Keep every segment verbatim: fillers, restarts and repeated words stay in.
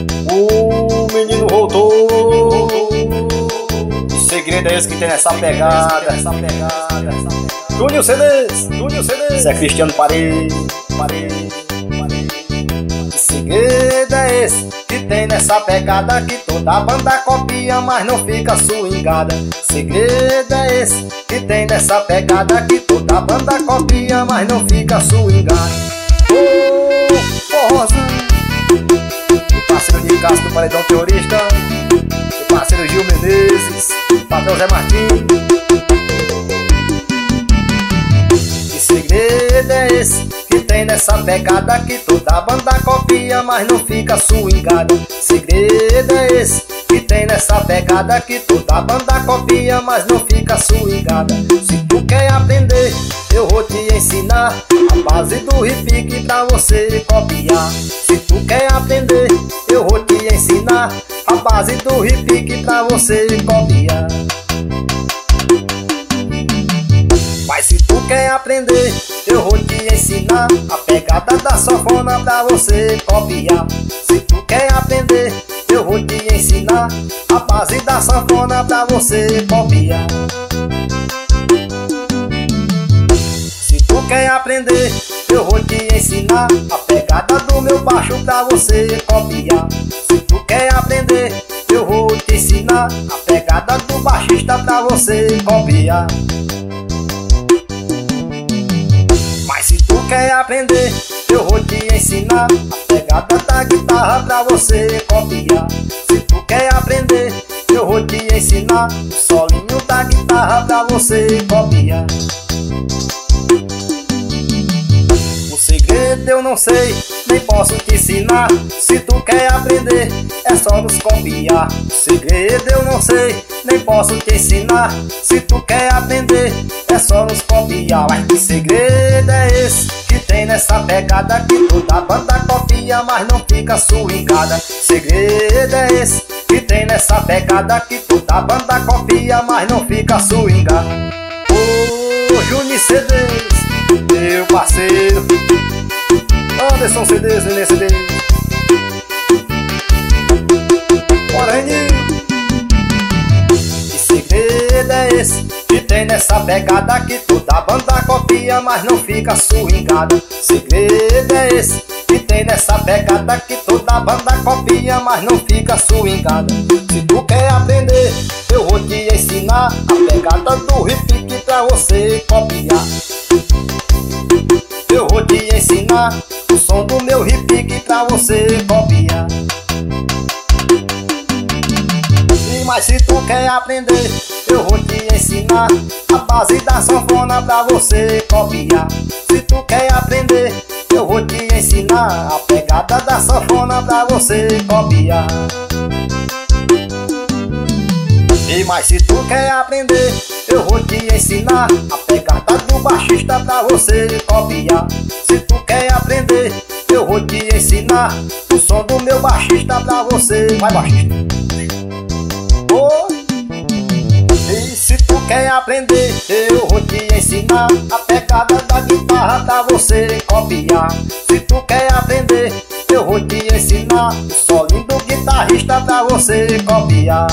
O menino voltou. O segredo é esse que tem nessa pegada, essa pegada, essa pegada. Júnior C Ds, Júnior C Ds. Isso é Cristiano Parede, Parede, Parede. Que segredo é esse que tem nessa pegada que toda banda copia, mas não fica swingada? Segredo é esse que tem nessa pegada que toda banda copia, mas não fica swingada? Oh, forrozão. O parceiro de Castro, Paredão Teorista. O parceiro Gil Menezes. O patrão Zé Martins. Que segredo é esse que tem nessa pegada que toda banda copia, mas não fica swingada? Segredo é esse que tem nessa pegada que toda banda copia, mas não fica swingada? Se tu quer aprender, eu vou te ensinar a base do hip pra você copiar. Se tu quer aprender, eu vou te ensinar a base do hip pra você copiar. Mas se tu quer aprender, eu vou te ensinar a pegada da sanfona pra você copiar. Se tu quer aprender, eu vou te ensinar a base da sanfona pra você copiar. Se tu quer aprender, eu vou te ensinar a pegada do meu baixo pra você copiar. Se tu quer aprender, eu vou te ensinar a pegada do baixista pra você copiar. Mas se tu quer aprender, eu vou te ensinar a pegada da guitarra pra você copiar. Se tu quer aprender, eu vou te ensinar o solinho da guitarra pra você copiar. O segredo eu não sei, nem posso te ensinar. Se tu quer aprender, é só nos copiar. O segredo eu não sei, nem posso te ensinar. Se tu quer aprender, é só nos copiar. Mas que segredo é esse que tem nessa pegada que toda banda copia, mas não fica swingada? Segredo é esse que tem nessa pegada que toda banda copia, mas não fica swingada? Ô, Júnior C Ds, meu parceiro Anderson C Ds, Nenê C Ds. Bora, Reninho. Que segredo é esse que tem nessa pegada que toda banda copia, mas não fica swingada? Segredo é esse que tem nessa pegada que toda banda copia, mas não fica swingada? Se tu quer aprender, eu vou te ensinar a pegada do hip pra você copiar. Eu vou te ensinar o som do meu hip pra você copiar. Mas se tu quer aprender, eu vou te ensinar a base da sanfona pra você copiar. Se tu quer aprender, eu vou te ensinar a pegada da sanfona pra você copiar. E mas se tu quer aprender, eu vou te ensinar a pegada do baixista pra você copiar. Se tu quer aprender, eu vou te ensinar o som do meu baixista pra você. Vai, baixista. Oh. E se tu quer aprender, eu vou te ensinar a pegada da guitarra pra você copiar. Se tu quer aprender, eu vou te ensinar o solinho do guitarrista pra você copiar.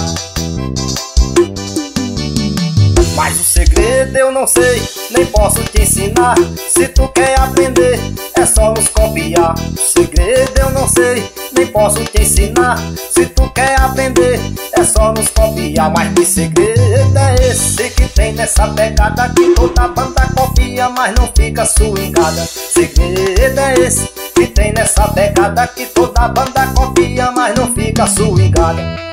Mas o segredo eu não sei, nem posso te ensinar. Se tu quer aprender, é só nos copiar. O segredo eu não sei, nem posso te ensinar. Se tu quer aprender, é só nos copiar. Mas que segredo é esse que tem nessa pegada que toda banda copia, mas não fica swingada? Segredo é esse que tem nessa pegada que toda banda copia, mas não fica swingada?